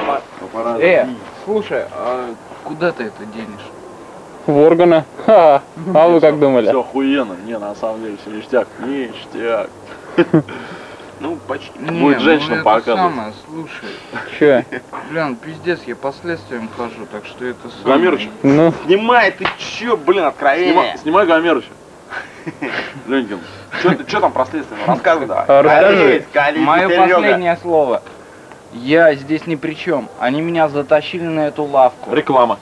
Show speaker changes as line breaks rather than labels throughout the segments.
Слушай, а куда ты это денешь?
В органы. Ха. А вы как думали?
Все охуенно. Не, на самом деле все ништяк. Ништяк. Ну, почти. Будет женщинам показывать.
Самое, слушай.
Че?
Блин, пиздец, я по следствиям хожу, так что это самое.
Гомерыч.
Ну.
Снимай, ты чё, блин, откровение.
Снимай Гомерыча. Ленькин. Чё там про следствие? Рассказывай давай.
Расскажи.
Мое последнее слово. Я здесь ни при чем. Они меня затащили на эту лавку.
Реклама.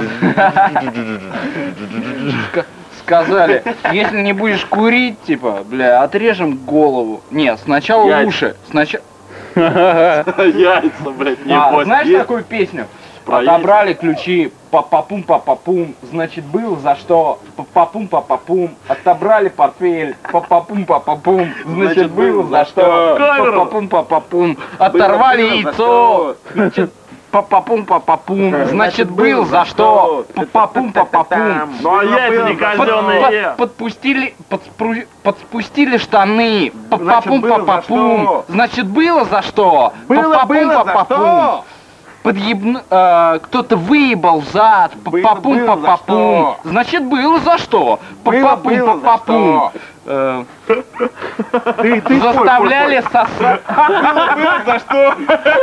Сказали, если не будешь курить, типа, бля, отрежем голову. Не, сначала
Яйца.
уши. Сначала.
Яйца, блядь, не поздно.
Знаешь такую песню? Отобрали ключи, па-па-пум, значит, был за что, па-па-пум, отобрали портфель, па-па-пум, значит, был за что, па-па-пум, оторвали яйцо, значит, па-па-пум, значит, был за что, па-па-пум.
Ну а яйца не казенные.
Подспустили штаны, па-па-пум, значит, было за что, па-па-пум. Кто-то выебал зад, па-па-пум, значит, было за что, па-па-пум. Заставляли сосать.
Было за что?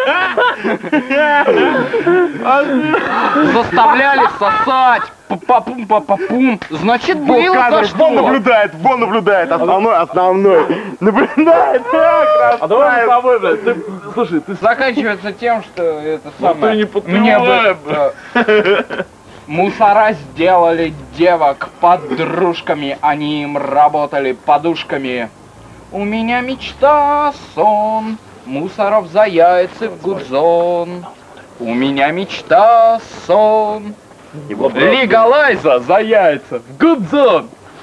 Заставляли сосать, па-па-пум, значит, было за что.
Вон наблюдает, основной. Наблюдает,
А давай с тобой, блядь, ты, слушай, ты
Заканчивается тем, что это
ты
самое.
не
Мне
подпевай,
бы мусора сделали девок подружками, они им работали подушками. У меня мечта, сон, Мусоров за яйца в гудзон. У меня мечта, сон, легалайза за яйца в гудзон.